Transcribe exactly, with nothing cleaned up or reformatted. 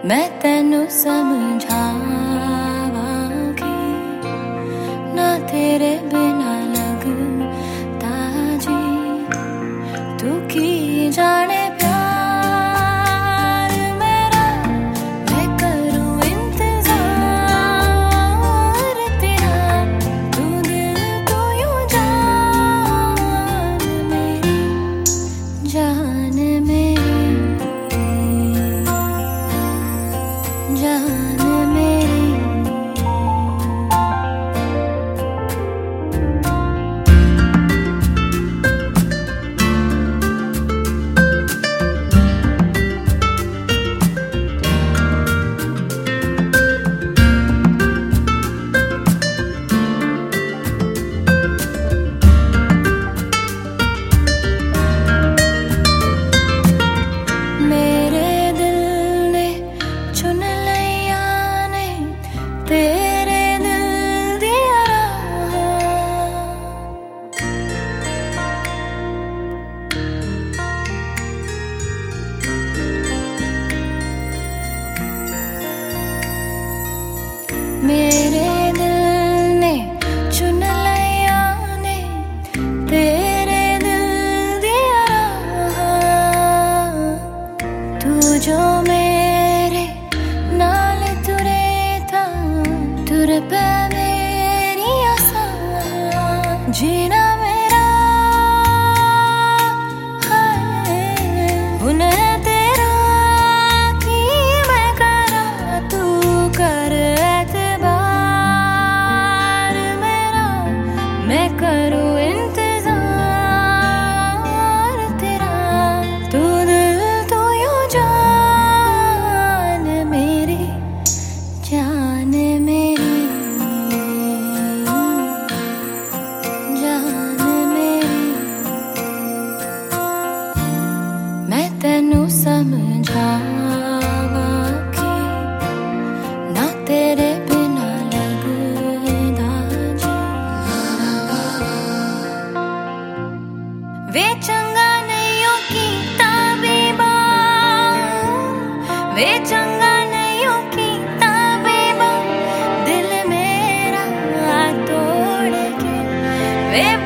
मैं तेनू समझावांगी ना तेरे बिना लगता जी। तू की जाने प्यार मेरा, मैं करूं इंतजार तेरा। तू दिल तो यूं जान मेरी, जान मेरी, जान मेरी। मेरे दिल ने चुन लिया ने तेरे दिल दिया राह। मेरे दिल ने चुन लिया ने तेरे दिल दिया राह। तू जो मेरे नाल तुरे था, तुर पे मेरी आसा। जीना मेरा है हुन तेरा की मैं करा, तू कर एतबार मेरा। मैं करूं इंतजार तेरा। तू दिल तो यूं जान मेरी, जान मेरी, जान मेरी। मैं तेनू समझावांगी ना तेरे बिना लगदा जी। वे चंगा नहीं हो कीता बेबा, वे चंगा नहीं हो कीता बेबा। दिल मेरा तोड़ के वे